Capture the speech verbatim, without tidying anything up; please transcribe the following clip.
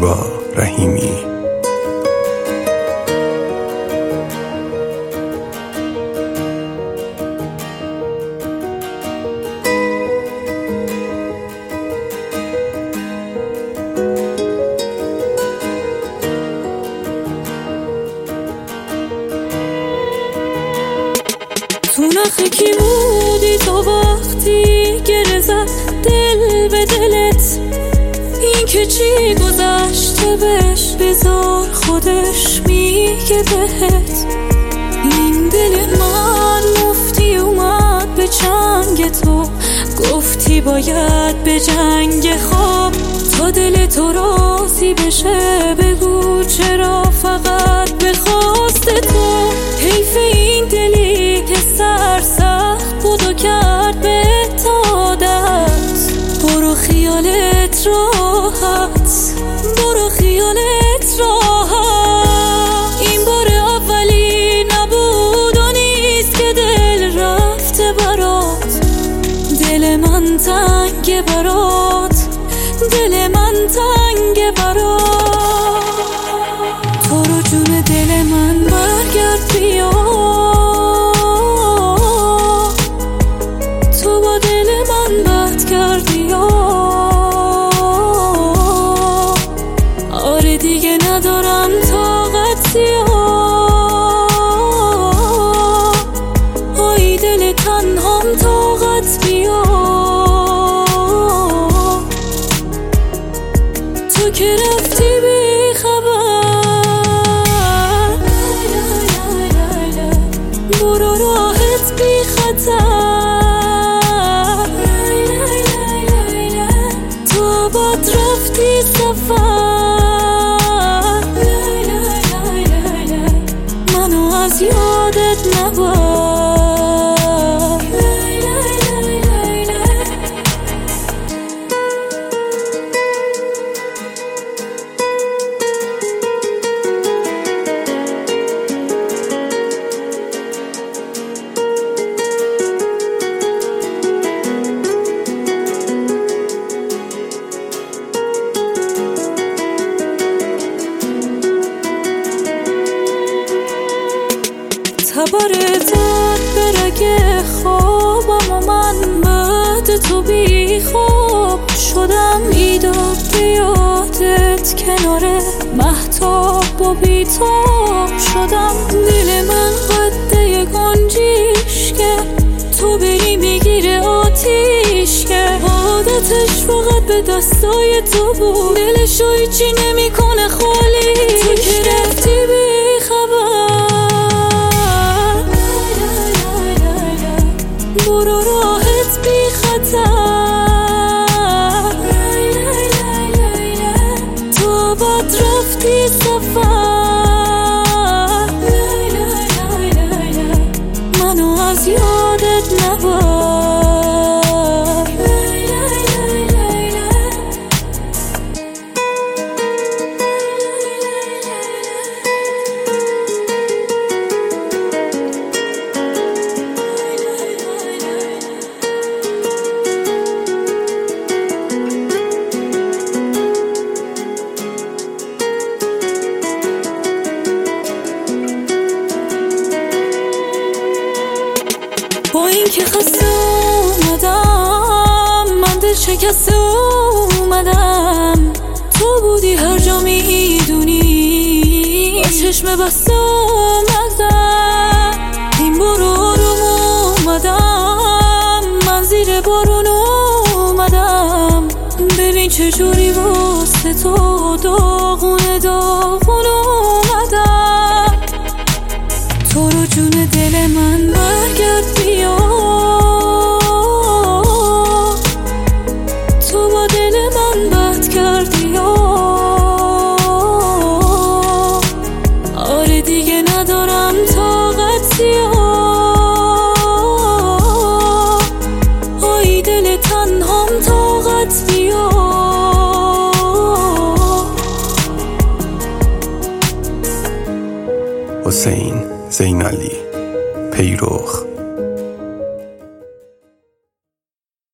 زیبا رحیمی. تو نخه کی بودی تو وقتی گره زد دل به دلت؟ این که چی گذشته بهش بذار خودش میگه بهت. این دل من مفتی اومد به چنگ تو، گفتی باید به جنگ خواب تا دل تو راضی بشه. بگو چرا فقط به خواست تو؟ حیف این دلی که سر سخت بود و کرد به عادت. برو خیالت راحت، برو خیالت راحت. این بار اولی نبود و نیست که دل رفته برات. دل من تنگ برات، دل من تنگ برات. تو رو جون دل من برگرد بیا، تو با دل من بد کردی یا. آره دیگه ندارم طاقت زیاد. آی دل تنهام طاقت بیا. تو که رفتی بی خبر، برو راحت بی خطر. تو باد رفتی سفر، منو از یادت نبر. تبرتت برگه خوابم و من بعد تو بی خواب شدم. ایداد بیادت کنار مهتاب و بیتاب شدم. دل من قده گنجیش که تو بری میگیره آتیش که. عادتش فقط به دستای تو بود، دلشو هیچی نمی کنه خالی. تو که رفتی بی خبر، برو راحت بی خطر. تو باد رفتی سفر، منو از یادت نبر. با این که خسته اومدم، من دل شکسته اومدم. تو بودی هر جا میدونی، با چشم بسته اومدم. این بار آروم اومدم، من زیر بارون اومدم. ببین چجوری واسه تو داغونه داغون اومدم. تو رو جون دل من برگرد بیا، تو با دل من بد کردی یا. آره دیگه ندارم طاقت زیاد. آی دل تنهام طاقت بیا. حسین زینالی پیروخ.